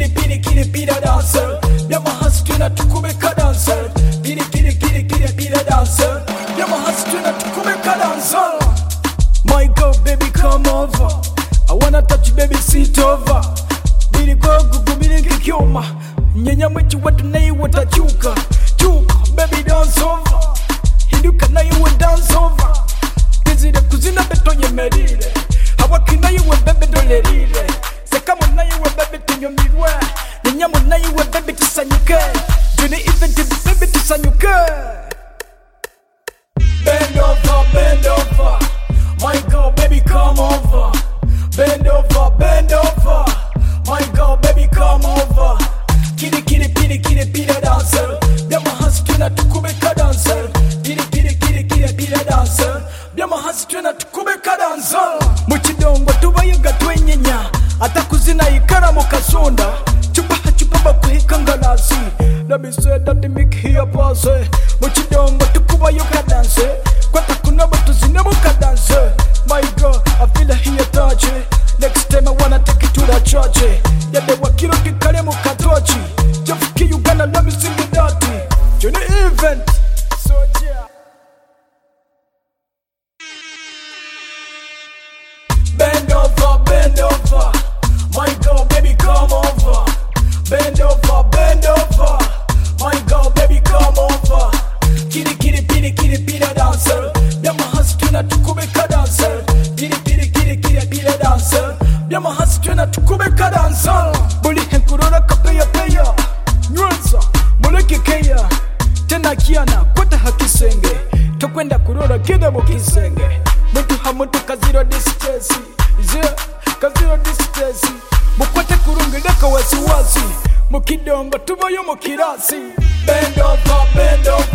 pira dancer. Yama hustler tukubeka dancer. Pira dancer. Yama hustler tukubeka dancer. My girl, baby, come over. I wanna touch you, baby, sit over. Bili go gugu bili kikioma. Nyanya mwechi watu na iwe tachuka. Chuka, baby, dance over. Hinduka na iwe dance over. Tizide kuzina beto yemerile. Hawaki na iwe bebe dolerile. Sekamo na iwe bebe tinyomirwe. Nyanyamu na iwe bebe tisanyuke. Juni event bebe tisanyuke. Bend over. My girl, baby, come over. Bend over. My girl, baby, come over. Pira dancer. Yama hustler tukubeka dancer. Pira dancer. Yama hustler tukubeka dancer. Muchidongo tubayiga twenyenya. Atakuzina ikara mukasonda. Chupa bakuhika ngalasi. Let me say that they make here pass. Muchidongo tukubayiga dance. Kwata kuna batu zine muka dance. My girl, I feel here touch. Next time I wanna take you to the church. Yeah, they were kilo kikale mukatochi. Jafiki Uganda, let me sing it dirty. Johnny event. So yeah. Bend over. My girl, baby, come over. Bend over. My girl, baby, come over. Pira dancer. Yama hustler tukubeka dancer. Pira dancer. Yama hustler tukubeka dancer. Buli henkurora kapeya. Nywanza, muleke keya. Tena kiana, kwata hakisenge. Tokwenda kurora kida mokisenge. Muntu hamuntu kaziro distance. Kaziro distance. Mukwate kurungileka wasiwasi. Mukidongo tubayo mukirasi. Bend over.